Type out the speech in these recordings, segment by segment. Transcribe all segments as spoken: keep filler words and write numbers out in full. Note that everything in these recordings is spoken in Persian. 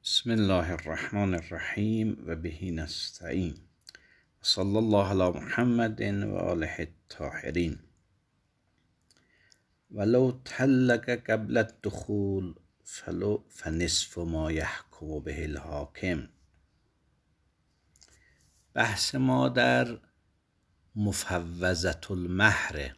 بسم الله الرحمن الرحیم و به نستعین صلی الله علی محمد و آله الطاهرین. ولو طلق قبل الدخول فلو فنصف ما یحکم به الحاکم. بحث ما در مفوضة المهر،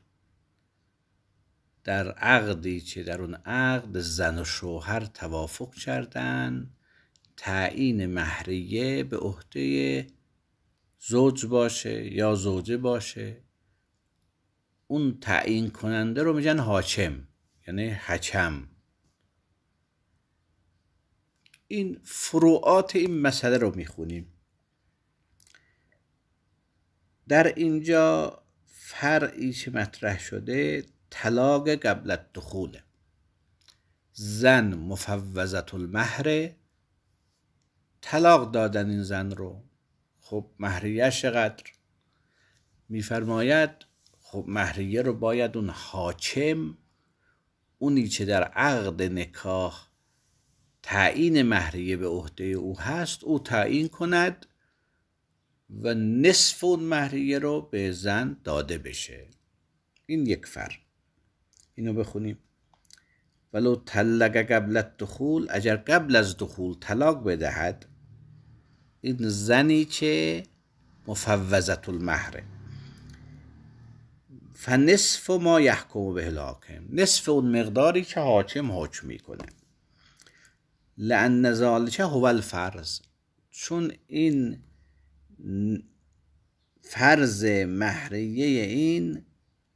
در عقدی که در اون عقد زن و شوهر توافق کردن تعیین مهریه به عهده زوج باشه یا زوجه باشه. اون تعیین کننده رو میگن حاکم، یعنی حکم. این فروعات این مسئله رو میخونیم. در اینجا فرعی که مطرح شده طلاق قبل الدخول. زن مفوضة المهر، طلاق دادن این زن رو. خب مهریه چقدر؟ میفرماید خب مهریه رو باید اون حاکم، اونی که در عقد نکاح تعیین مهریه به عهده او هست، او تعیین کند و نصف اون مهریه رو به زن داده بشه. این یک فرق. اینو بخونیم. ولو طلق قبل الدخول، اگر قبل از دخول طلاق بدهد این زنی که مفوضة المهر، فنصف ما یحکم به الحاکم، نصف اون مقداری که حاکم حکم میکنه. لأن ذلک هو الفرض، چون این فرض مهریه این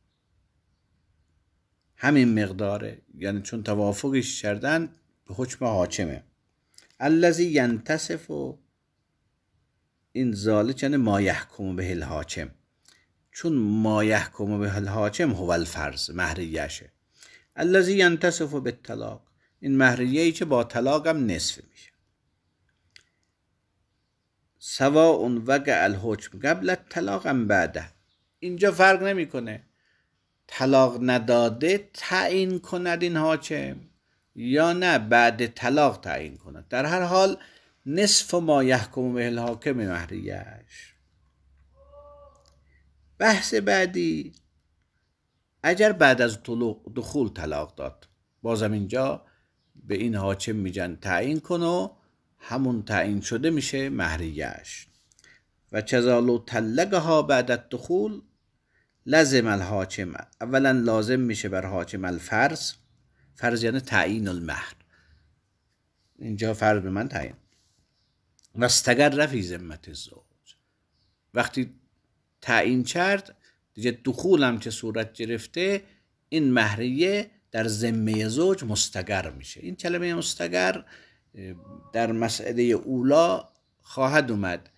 همین مقداره، یعنی چون توافقش کردن به حکم حاکمه. الذی ینتصف، این ذالک یعنی ما یحکم به الحاکم، چون ما یحکم به الحاکم هو الفرض، مهریهشه. الذی ینتصف بالطلاق، این مهریه‌ای که با طلاق هم نصف میشه. سواء وقع الحکم قبل الطلاق ام بعده، اینجا فرق نمیکنه طلاق نداده تعیین کند این حاکم یا نه بعد طلاق تعیین کند. در هر حال نصف ما یحکم به الحاکم مهریه‌اش. بحث بعدی، اگر بعد از دخول طلاق داد، بازم اینجا به این حاکم میگن تعیین کن و همون تعیین شده میشه مهریه‌اش. و کذالک طلقها بعد الدخول لازم الحاکم، اولا لازم میشه بر حاکم الفرض، فرض یعنی تعیین المهر، اینجا فرض به من تعیین. و استقر فی ذمة الزوج، وقتی تعیین کرد دیگه دخول هم که صورت گرفته، این مهریه در ذمه زوج مستقر میشه. این کلمه مستقر در مسئله اولا خواهد اومد.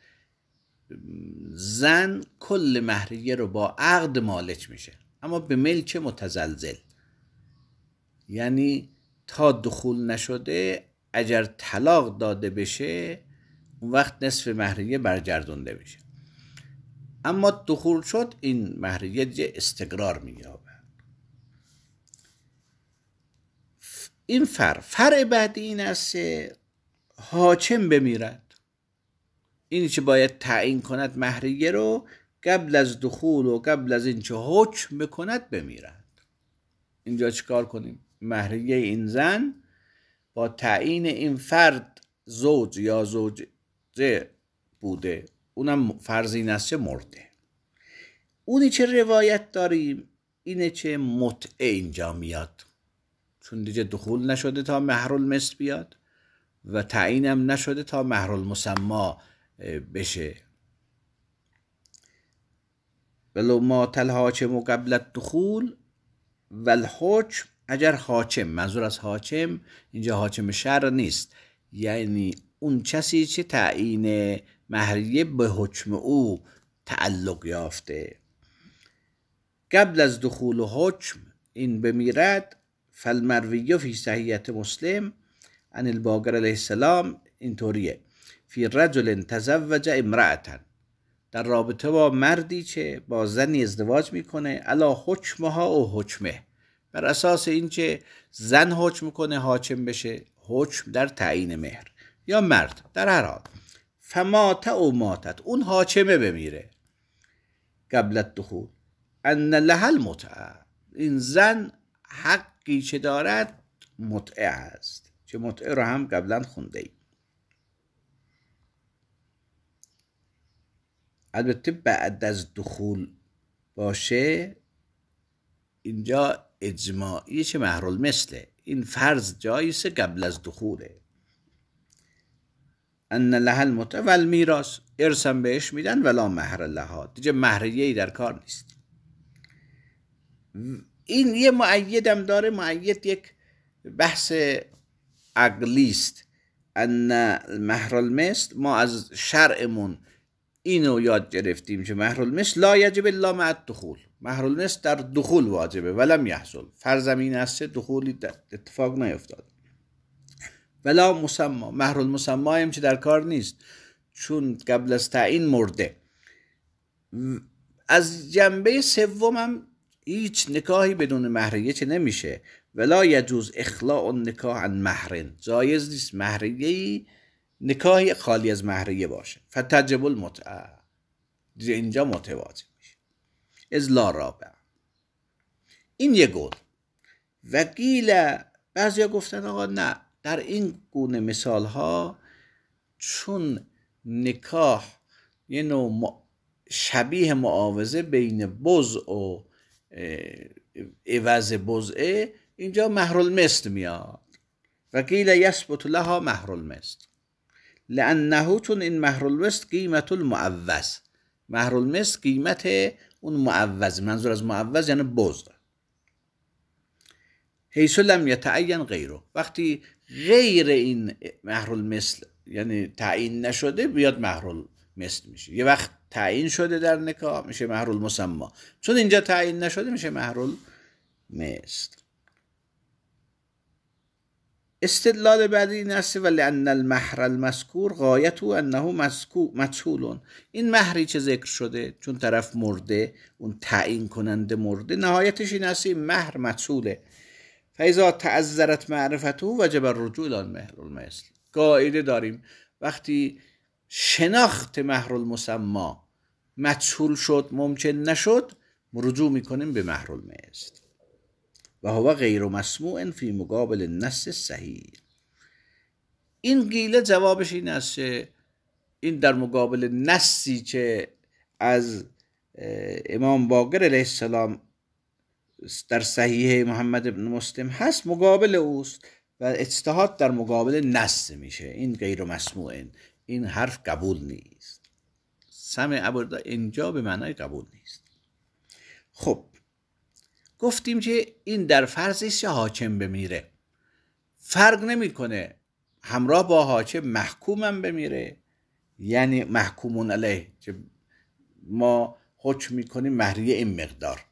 زن کل مهریه رو با عقد مالک میشه، اما به ملک متزلزل، یعنی تا دخول نشده اگر طلاق داده بشه اون وقت نصف مهریه برگردونده میشه. اما دخول شد این مهریه دیگه استقرار مییابه. این فرع فرع بعدی این است حاکم بمیرد، اینی که باید تعیین کند مهریه رو قبل از دخول و قبل از این که حکم بکند بمیرد. اینجا چیکار کنیم؟ مهریه این زن با تعیین این فرد زوج یا زوجه بوده، اونم فرض این است که مرده. اونی که روایت داریم اینه که متعه اینجا میاد، چون دیگه دخول نشده تا مهر المثل بیاد و تعیینم نشده تا مهر المسمی بشه. ولو مات الحاکم قبل الدخول و الحکم، اگر حاکم، منظور از حاکم اینجا حاکم شرع نیست، یعنی اون کسی که تعیین مهریه به حکم او تعلق یافته، قبل از دخول و حکم این بمیرد. فالمروی فی صحیح مسلم عن الباقر علیه السلام اینطوریه: فی رجل تزوج امرأة، در رابطه با مردی که با زنی ازدواج میکنه، علی حکمها و حکمه، بر اساس این که زن حکم کنه حاکم بشه، حکم در تعیین مهر، یا مرد، در هر حال فمات او ماتت، اون حاکمه بمیره قبل الدخول، ان لها المتعه، این زن حقی چه دارد متعه است، چه متعه رو هم قبلا خونده ایم. البته بعد از دخول باشه اینجا اجماعی چه مهرالمثله، این فرض جاییست قبل از دخوله. ان لها المتعه و المیراث، ارثم بهش میدن ولا مهر لها، دیگه مهریه‌ای در کار نیست. این یه مؤیدم داره، مؤید یک بحث عقلیست. ان مهرالمثل، ما از شرعمون اینو یاد گرفتیم که مهرالمثل لا یجب الا مع الدخول، مهرالمثل در دخول واجبه ولم یحصل، فرضم این است دخولی اتفاق نیفتاد. ولا مسمى، مهرالمسمى هم که در کار نیست چون قبل از تعیین مرده. از جنبه سومم هیچ نکاحی بدون مهریه چه نمیشه. ولا یجوز اخلاء النکاح عن مهر، جایز نیست مهریه‌ای نکاحی خالی از مهریه باشه. فتجب المتعه، اینجا متعه واجب میشه. از لا رابع، این یه گل. وقیل، بعضیا گفتن آقا نه، در این گونه مثال ها چون نکاح یه نوع شبیه معاوضه بین بضع و عوض بضعه، اینجا مهرالمثل میاد. وقیل یثبت لها مهرالمثل لانه، چون این مهرالمثل قیمت المعوض، مهرالمثل قیمت اون معوض، منظور از معوض یعنی بضع. حیث لم یتعین غیره، وقتی غیر این مهرالمثل یعنی تعیین نشده بیاد مهرالمثل میشه. یه وقت تعیین شده در نکاح میشه مهرالمسمى، چون اینجا تعیین نشده میشه مهرالمثل. استدلال بعدی این است ولأن المهر المذکور غایته انه مجهول، این مهری که ذکر شده چون طرف مرده، اون تعیین کننده مرده، نهایتش این است این مهر مجهوله. فاذا تعذرت معرفته وجب الرجوع الی مهرالمثل. قاعده داریم وقتی شناخت مهرالمسمى مجهول شد، ممکن نشد، رجوع میکنیم به مهرالمثل. و هو غیر مسموع فی مقابل النص صحیح. این قیله جوابش این است این در مقابل نصی که از امام باقر علیه السلام در صحیح محمد بن مسلم هست مقابل اوست و اجتهاد در مقابل نص میشه. این غیر مسموع، این حرف قبول نیست. سمع ابردا اینجا به معنای قبول نیست. خب گفتیم که این در فرضش حاکم بمیره، فرق نمیکنه همراه با حاکم محکومم بمیره، یعنی محکومون علیه که ما حکم میکنیم مهریه این مقدار،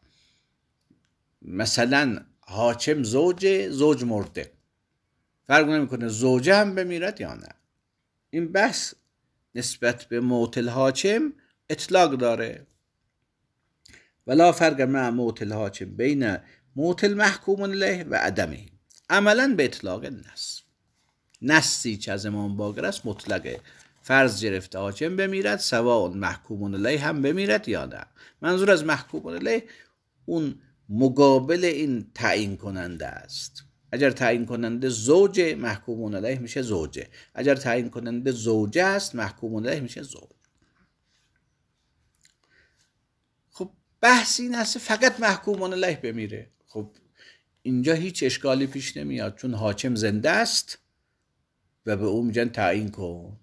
مثلا حاکم زوجه، زوج مرده، فرق نمیکنه زوجه هم بمیرد یا نه. این بحث نسبت به موت الحاکم اطلاق داره. ولا فرق مع موت الحاکم بین موت المحکوم علیه و عدمه، عملا به اطلاق نص. نصی که از امام باقر است مطلقه، فرض گرفته حاکم بمیرد سواء محکوم علیه هم بمیرد یا نه. منظور از محکوم علیه اون مقابل این تعیین کننده است. اگر تعیین کننده زوج، محکوم علیه میشه زوجه. اگر تعیین کننده زوجه است، محکوم علیه میشه زوج. خب بحث این است فقط محکوم علیه بمیره. خب اینجا هیچ اشکالی پیش نمیاد چون حاکم زنده است و به اون میگن تعیین کن.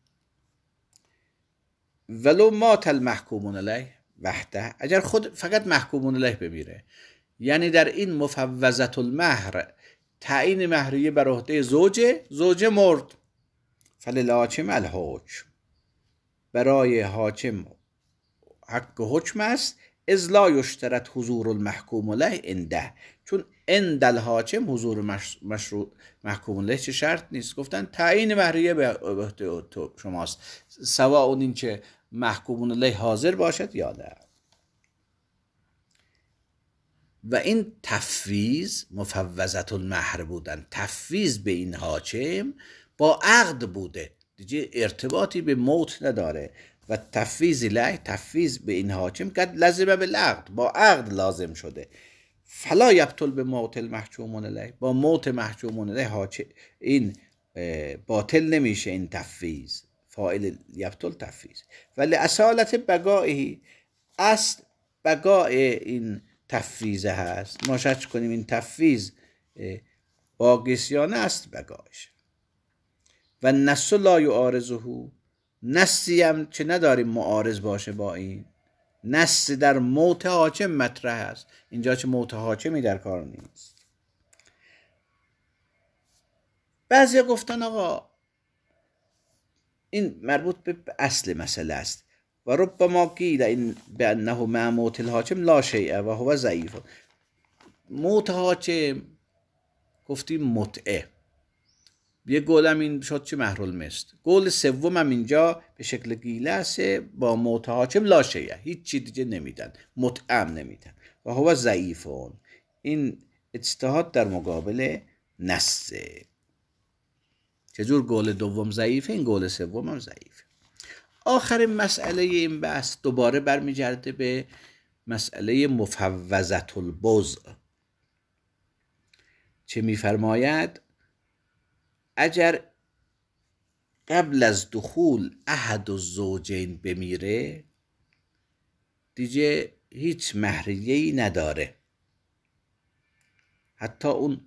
ولو مات المحکوم علیه وحده، اگر خود فقط محکوم علیه بمیره، یعنی در این مفوضة المهر تعیین مهریه بر عهده زوجه، زوجه مرد، فللحاکم الحکم، برای حاکم حق حکم است، اذ لا یشترط حضور المحکوم علیه عنده، چون عند الحاکم حضور مشروع محکوم علیه چه شرط نیست. گفتن تعیین مهریه به عهده شماست، سواء اون این که محکوم علیه حاضر باشد یا نه. و این تفویض مفوضة المهر بودن، تفویض به این حاکم با عقد بوده، دیگه ارتباطی به موت نداره. و تفویض له، تفویض به این حاکم که لازم بالعقد، با عقد لازم شده. فلا یبطل به موت المحکوم علیه، با موت محکوم علیه حاکم این باطل نمیشه این تفویض. فاعل یبطل تفویض. ولی اصالت بقایه، اصل بقای این تفویض هست. ما شک کنیم این تفویض باقیسیانه است بقایش. و نص لا یعارضه، نصی هم چه نداریم معارض باشه با این. نص در موت حاکم مطرح است، اینجا چه موت حاکمی در کار نیست. بعضی گفتن آقا این مربوط به اصل مسئله است. و ربما قیل این بانه مع موت الحاکم لا شیء و هو ضعیف. موت حاکم گفتیم متعه، یه قولم این شد چه محرالمثل. قول سوم هم اینجا به شکل گیله است، با موت حاکم لا شیء، هیچ چی دیگه نمیدن، متعم نمیدن. و هو ضعیفون، این اجتهاد در مقابل نصه. چجور قول دوم ضعیفه، این قول سوم هم ضعیفه. آخرین مسئله این بحث دوباره برمیگرده به مسئله مفوضة البضع. چه میفرماید؟ اگر قبل از دخول احد الزوجین بمیره، دیگه هیچ مهریه‌ای نداره. حتی اون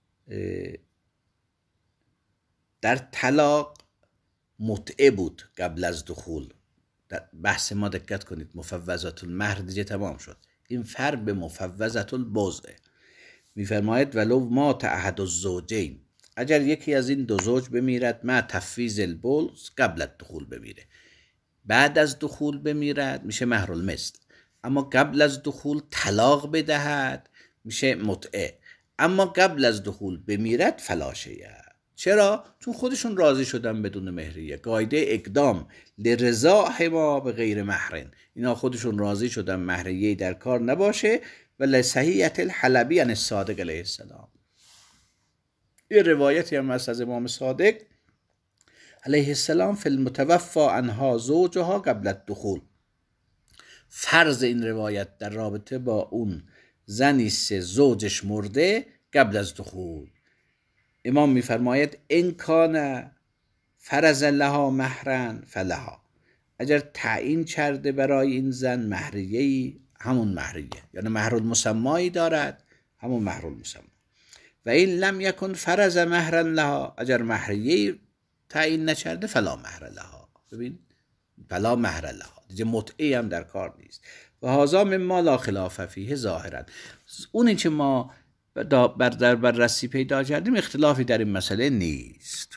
در طلاق متعه بود قبل از دخول. در بحث ما دقت کنید، مفوضة المهر دیگه تمام شد. این فرق به مفوضة البضع. میفرماید ولو مات احد الزوجین، اگر یکی از این دو زوج بمیرد، ما تفویض البضع، قبل از دخول بمیره، بعد از دخول بمیرد میشه محرالمثل. اما قبل از دخول طلاق بدهد میشه متعه. اما قبل از دخول بمیرد فلا شیء. چرا؟ چون خودشون راضی شدن بدون مهریه. قاعده اقدام لرضاهما به غیر مهر، اینا خودشون راضی شدن مهریه در کار نباشه. و لصحیحة الحلبی عن الصادق علیه السلام، یه روایتی هم هست از امام صادق علیه السلام، فی المتوفى عنها زوجها قبل الدخول. فرض این روایت در رابطه با اون زنی سه زوجش مرده قبل از دخول. امام میفرماید ان کان فرض لها مهرا فلها، اگر تعیین کرده برای این زن مهریه‌ای، همون مهریه، یعنی مهرالمسمایی دارد، همون مهرالمسما. و این لم یکن فرض مهرا لها، اگر مهریه‌ای تعیین نکرده فلا مهر لها. ببین، فلا مهر لها، دیگه متعه هم در کار نیست. و هذا مما لا خلاف فیه ظاهرا، اونی که ما بر در بررسی پیدا کردیم اختلافی در این مسئله نیست.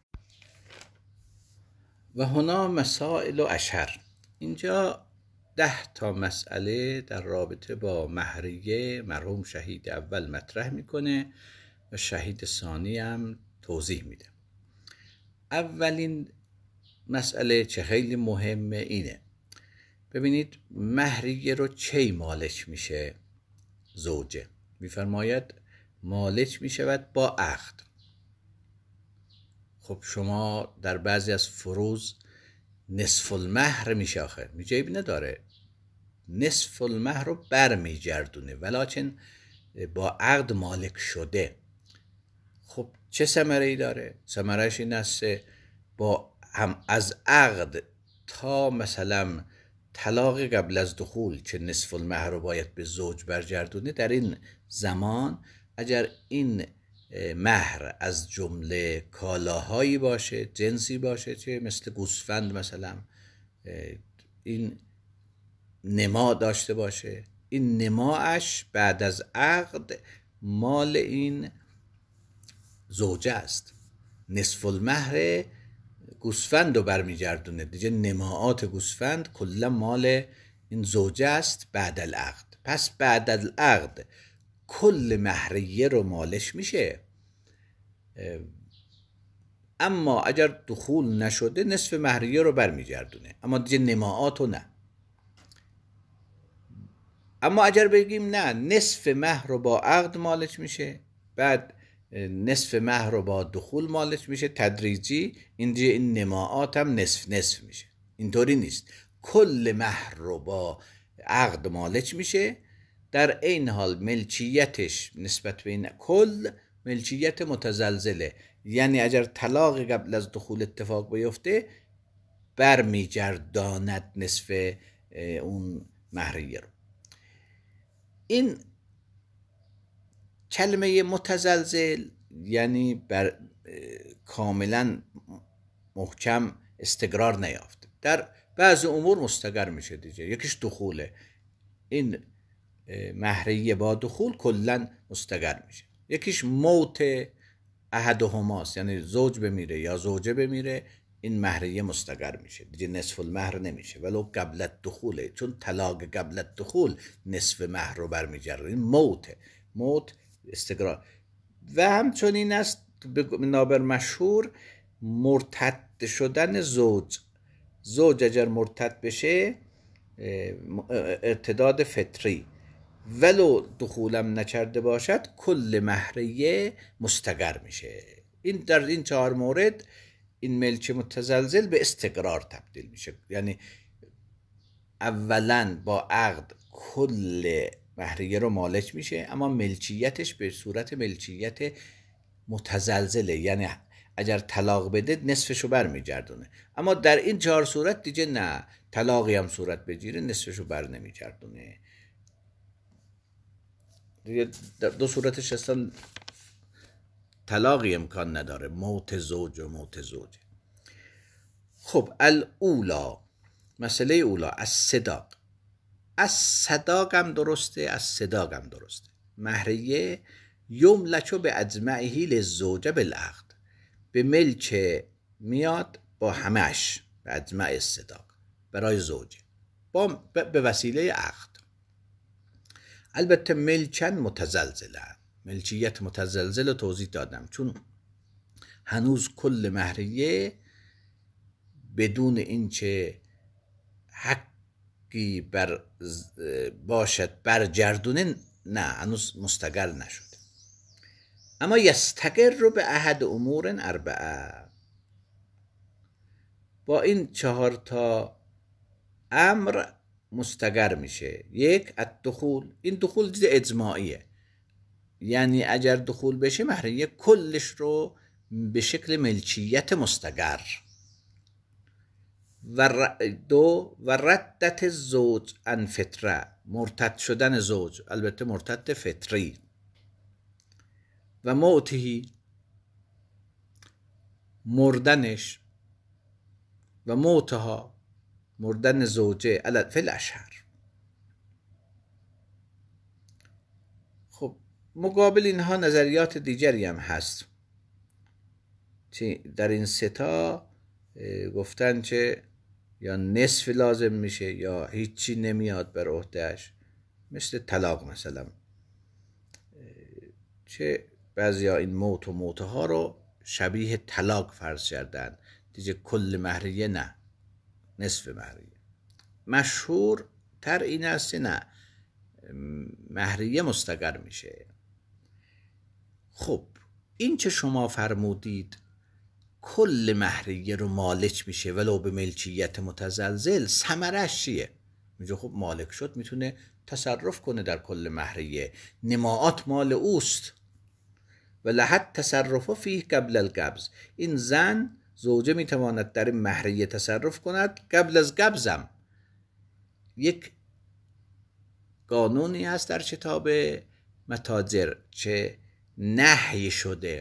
و هنا مسائل و اشهر، اینجا ده تا مسئله در رابطه با مهریه مرحوم شهید اول مطرح میکنه و شهید ثانی هم توضیح میده. اولین مسئله چه خیلی مهمه اینه، ببینید مهریه رو چی مالک میشه؟ زوجه. میفرماید مالک میشود با عقد. خب شما در بعضی از فروض نصف المهر میشه، آخر میجه نداره، نصف المهر رو برمیگردونه، ولیکن با عقد مالک شده. خب چه ثمره‌ای داره؟ ثمره‌اش این است با هم از عقد تا مثلا طلاق قبل از دخول که نصف المهر رو باید به زوج برگردونه، در این زمان اگر این مهر از جمله کالاهایی باشه، جنسی باشه که مثل گوسفند مثلا این نما داشته باشه، این نماش بعد از عقد مال این زوجه است. نصف المهر گوسفند رو برمیگردونه، دیگه نماعات گوسفند کلا مال این زوجه است بعد العقد. پس بعد العقد کل مهریه رو مالش میشه، اما اگر دخول نشده نصف مهریه رو برمیگردونه، اما دیگه نماعات رو نه. اما اگر بگیم نه، نصف مهر رو با عقد مالش میشه، بعد نصف مهر رو با دخول مالش میشه تدریجی، اینجا این نماعات هم نصف نصف میشه. اینطوری نیست کل مهر رو با عقد مالش میشه، در این حال ملکیتش نسبت به این کل ملکیت متزلزله، یعنی اگر طلاق قبل از دخول اتفاق بیفته برمیگرداند نصف اون مهریه رو. این کلمه متزلزل یعنی بر کاملا محکم استقرار نیافته، در بعض امور مستقر میشه دیگه. یکیش دخوله، این مهریه با دخول کلا مستقر میشه. یکیش موت احدهماست، یعنی زوج بمیره یا زوجه بمیره، این مهریه مستقر میشه دیگه، نصف المهر نمیشه ولو قبل الدخوله، چون طلاق قبل الدخول نصف مهر رو برمیگرده. این موت موت استقرار. و همچنین است به نابر مشهور مرتد شدن زوج. زوج اگر مرتد بشه ارتداد فطری، ولو دخولم نکرده باشد کل مهریه مستقر میشه. این در این چهار مورد این ملک متزلزل به استقرار تبدیل میشه، یعنی اولا با عقد کل مهریه رو مالک میشه، اما ملکیتش به صورت ملکیت متزلزله، یعنی اگر طلاق بده نصفشو برمیگردونه. اما در این چهار صورت دیگه نه، طلاقی هم صورت بگیره نصفشو بر نمیگردونه. دو صورتش اصلا طلاقی امکان نداره، موت زوج و موت زوج. خب الاولا، مسئله اولا از صداق. از صداق هم درسته، از صداق هم درسته. مهریه یملکو به اجمعهی للزوجه بالعقد، به ملک میاد با همش به اجمع الصداق برای زوجه با به وسیله عقد. البته ملکن متزلزله، ملکیت متزلزل توضیح دادم، چون هنوز کل مهریه بدون اینکه حقی بر باشد برگردونه نه، هنوز مستقر نشده. اما یستقر رو به احد امور اربعه، با این چهار تا امر مستقر میشه. یک الدخول، این دخول چیز اجماعیه، یعنی اگر دخول بشه مهریه کلش رو به شکل ملکیت مستقر. و دو و ردت زوج عن فطره، مرتد شدن زوج، البته مرتد فطری. و موتهی، مردنش. و موتها، مردن زوجه فی الاشهر. خب مقابل اینها نظریات دیگری هم هست. در این ستا گفتن که یا نصف لازم میشه یا هیچی نمیاد بر عهدهش، مثل طلاق مثلا، چه بعضیا این موت و موتها رو شبیه طلاق فرض کردن دیگه، کل مهریه نه، نصف مهریه. مشهور تر این است نه، مهریه مستقر میشه. خب این که شما فرمودید کل مهریه رو مالک میشه ولو به ملکیت متزلزل، ثمرش چیه؟ میگه خب مالک شد میتونه تصرف کنه در کل مهریه، نماعات مال اوست. و لحد تصرف فیه قبل القبض، این زن زوجه میتواند در مهریه تصرف کند قبل از قبضم. یک قانونی هست در کتاب متاجر که نهی شده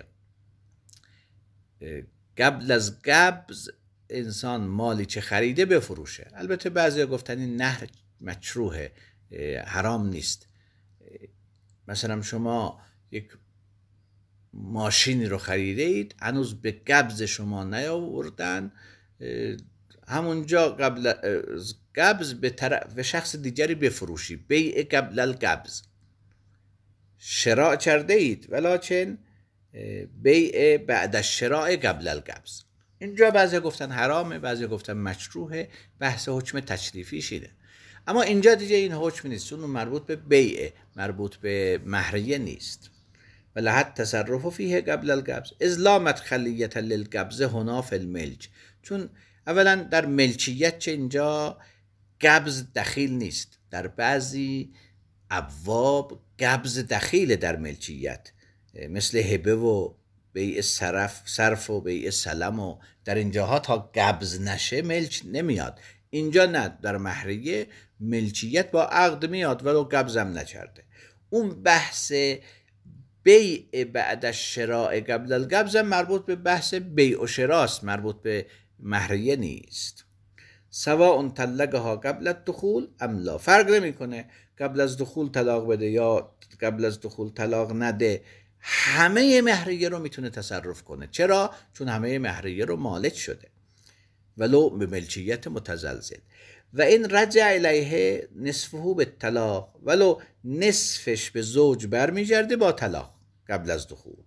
قبل از قبض انسان مالی چه خریده بفروشه. البته بعضی گفتن این نهی مکروهه، حرام نیست. مثلا شما یک ماشینی رو خریده اید، هنوز به قبض شما نیاوردن، همونجا قبل از قبض به طرف شخص دیگری بفروشی، بیع قبل القبض شراء کرده اید، ولکن بیع بعد الشراء قبل القبض. اینجا بعضی گفتن حرامه، بعضی گفتن مکروهه، بحث حکم تشریفی شده. اما اینجا دیگه این حکم نیست، چون مربوط به بیع، مربوط به مهریه نیست. و لحد تصرف فیه قبل القبض اذ لا مدخلیت للقبض هنا فی الملک. چون اولا در ملکیت چه اینجا قبض دخیل نیست، در بعضی ابواب قبض دخیل در ملکیت، مثل هبه و بیع صرف صرف و بیع سلم و در اینجاها تا قبض نشه ملک نمیاد. اینجا نه، در مهریه ملکیت با عقد میاد ولو قبضم نکرده. اون بحث بیع بعد الشراء قبل القبض مربوط به بحث بیع و شراست، مربوط به مهریه نیست. سواء طلقها قبل الدخول ام لا، فرق نمیکنه قبل از دخول طلاق بده یا قبل از دخول طلاق نده، همه مهریه رو میتونه تصرف کنه. چرا؟ چون همه مهریه رو مالک شده ولو به ملکیت متزلزل. و این رجع الیه نصفه به طلاق، ولو نصفش به زوج برمیگرده با طلاق قبل از دخول.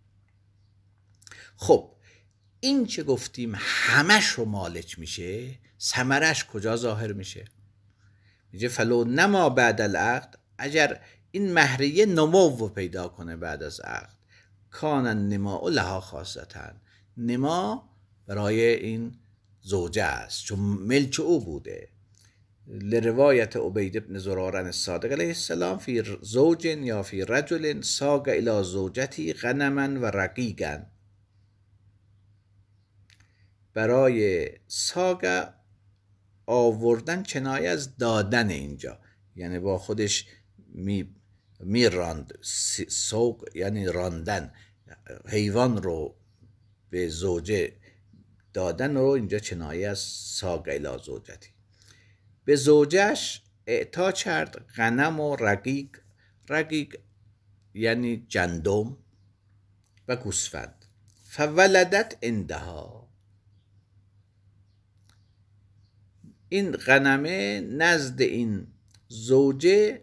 خب این چه گفتیم همش رو مالک میشه، ثمرش کجا ظاهر میشه؟ میگه فلو نما بعد العقد، اگر این مهریه نمو پیدا کنه بعد از عقد، کان النماء لها خاصتا، نما برای این زوجه است چون ملک او بوده. لروایت عبید بن زرارة الصادق علیه السلام فی زوج یا فی رجل ساق الی زوجتی غنما و رقیقا، برای ساق آوردن کنایه از دادن، اینجا یعنی با خودش می می راند، سوق یعنی راندن، حیوان رو به زوجه دادن رو اینجا کنایه از ساق الی زوجتی. به زوجش اعطا کرد غنم و رقیق، رقیق یعنی گندم و گوسفند. فولدت عندها، این غنمه نزد این زوجه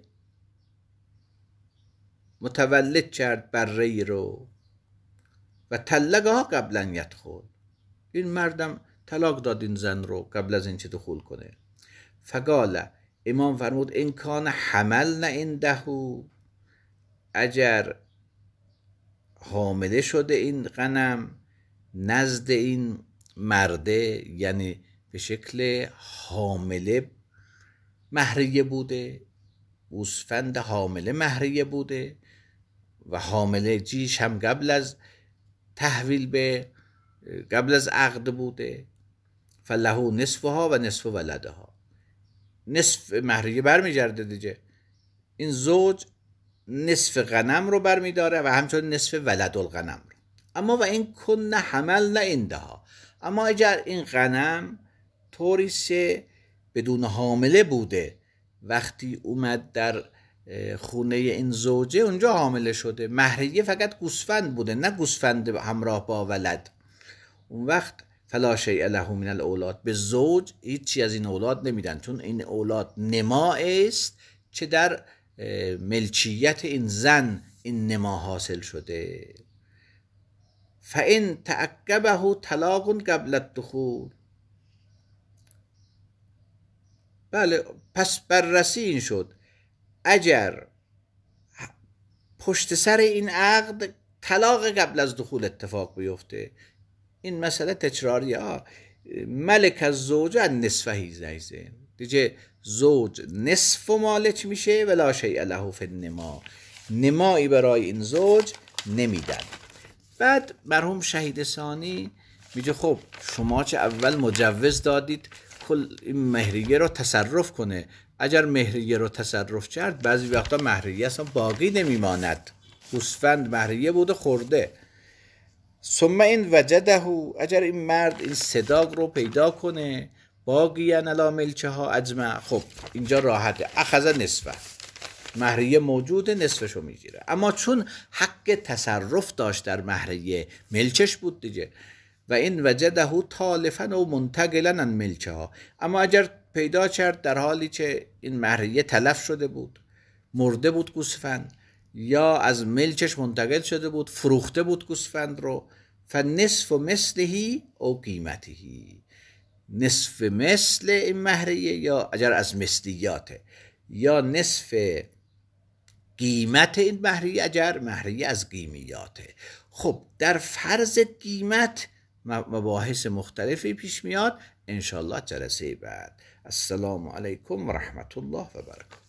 متولد کرد بره رو و طلقها قبل ان یدخل، این مردم طلاق داد این زن رو قبل از اینکه دخول کنه. فقال، امام فرمود این کان حمل نه عنده، اگر حامله شده این غنم نزد این مرده، یعنی به شکل حامله مهریه بوده، گوسفند حامله مهریه بوده و حامله جیش هم قبل از تحویل به قبل از عقد بوده، فله نصفها و نصف ولدها، نصف مهریه برمیگرده دیگه، این زوج نصف غنم رو برمیداره و همچنین نصف ولد الغنم رو. اما و این کن حمل نه عندها، اما اگر این غنم طوری سه بدون حامله بوده، وقتی اومد در خونه این زوجه اونجا حامله شده، مهریه فقط گوسفند بوده نه گوسفند همراه با ولد، اون وقت فلا شیء له من الاولاد، به زوج هیچی از این اولاد نمیدن، چون این اولاد نما است چه در ملکیت این زن این نما حاصل شده. فان تعقبه طلاق قبل الدخول، بله پس بررسی این شد اگر پشت سر این عقد طلاق قبل از دخول اتفاق بیفته، این مسئله تکراریه ها، ملک از زوجه نصفهی زیزه دیگه، زوج نصف مالک میشه ولا شیء له فی النما، نمایی برای این زوج نمیدن. بعد مرحوم شهید ثانی میگه خب شما چه اول مجوز دادید کل این مهریه رو تصرف کنه، اگر مهریه رو تصرف کرد بعضی وقتا مهریه اصلا باقی نمیماند، گوسفند مهریه بوده خورده. ثم این وجده، اگر این مرد این صداق رو پیدا کنه باقی علی ملکها اجمع، خب اینجا راحته، اخذ نصفه، مهریه موجوده نصفشو میگیره. اما چون حق تصرف داشت در مهریه، ملکش بود دیگه، و این وجده تالفا و منتقلا عن ملکها، اما اگر پیدا کرد در حالی که این مهریه تلف شده بود، مرده بود گوسفند، یا از ملکش منتقل شده بود، فروخته بود گوسفند رو، فنصف مثلهی او قیمتهی، نصف مثل این مهریه، یا اگر از مثلیاته، یا نصف قیمت این مهریه اجر مهریه از قیمیاته. خب در فرض قیمت مباحث مختلفی پیش میاد، انشاءالله جلسه بعد. السلام علیکم و رحمت الله و برکاته.